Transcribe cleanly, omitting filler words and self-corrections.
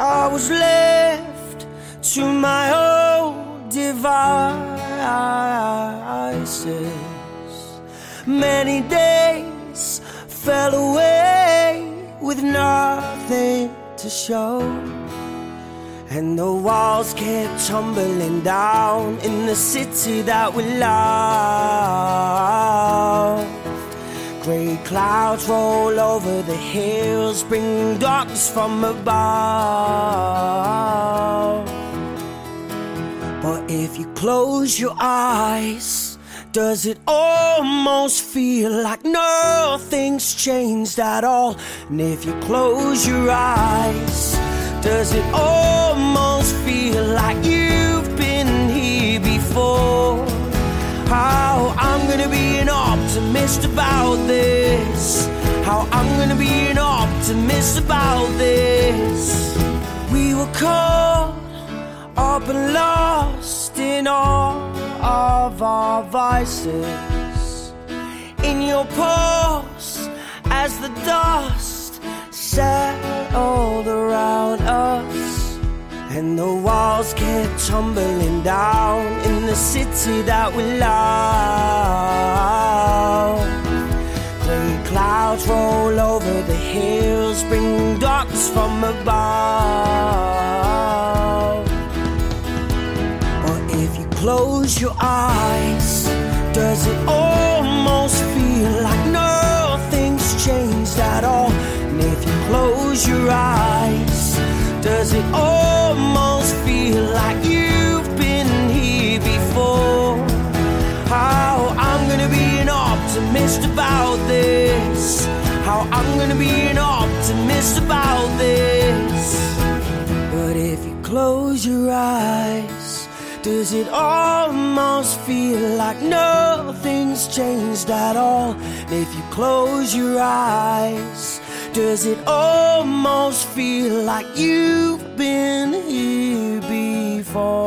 I was left to my own devices. Many days fell away with nothing to show, and the walls kept tumbling down in the city that we love. Grey clouds roll over the hills, bring darkness from above. But if you close your eyes, does it almost feel like nothing's changed at all? And if you close your eyes, does it almost feel like you've been here before? How I'm gonna be an optimist about this. How I'm gonna be an optimist about this. We were caught up and lost in all of our vices. In your pulse as the dust settled around us, and the walls kept tumbling down in the city that we love. Grey clouds roll over the hills, bring darkness from above. Or if you close your eyes, does it almost feel like nothing's changed at all? And if you close your eyes, does it almost feel like you've been here before? How I'm gonna be an optimist about this. How I'm gonna be an optimist about this. But if you close your eyes, does it almost feel like nothing's changed at all? And if you close your eyes, does it almost feel like you've been here before?